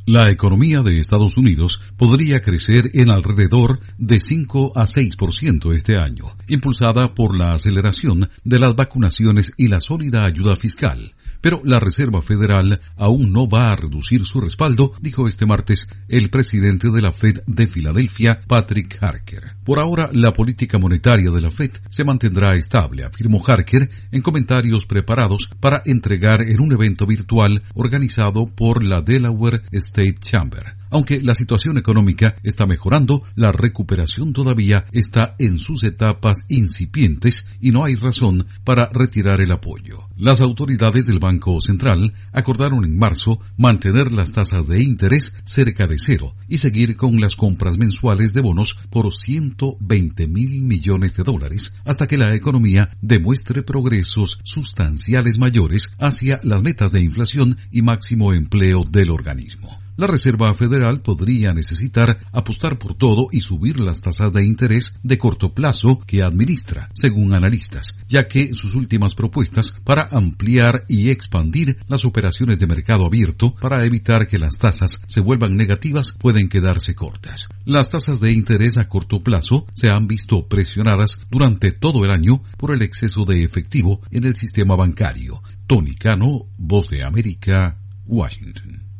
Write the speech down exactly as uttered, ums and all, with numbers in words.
La economía de Estados Unidos podría crecer en alrededor de cinco a seis por ciento este año, impulsada por la aceleración de las vacunaciones y la sólida ayuda fiscal. Pero la Reserva Federal aún no va a reducir su respaldo, dijo este martes el presidente de la Fed de Filadelfia, Patrick Harker. Por ahora, la política monetaria de la Fed se mantendrá estable, afirmó Harker en comentarios preparados para entregar en un evento virtual organizado por la Delaware State Chamber. Aunque la situación económica está mejorando, la recuperación todavía está en sus etapas incipientes y no hay razón para retirar el apoyo. Las autoridades del Banco Central acordaron en marzo mantener las tasas de interés cerca de cero y seguir con las compras mensuales de bonos por ciento veinte mil millones de dólares hasta que la economía demuestre progresos sustanciales mayores hacia las metas de inflación y máximo empleo del organismo. La Reserva Federal podría necesitar apostar por todo y subir las tasas de interés de corto plazo que administra, según analistas, ya que sus últimas propuestas para ampliar y expandir las operaciones de mercado abierto para evitar que las tasas se vuelvan negativas pueden quedarse cortas. Las tasas de interés a corto plazo se han visto presionadas durante todo el año por el exceso de efectivo en el sistema bancario. Tony Cano, Voz de América, Washington.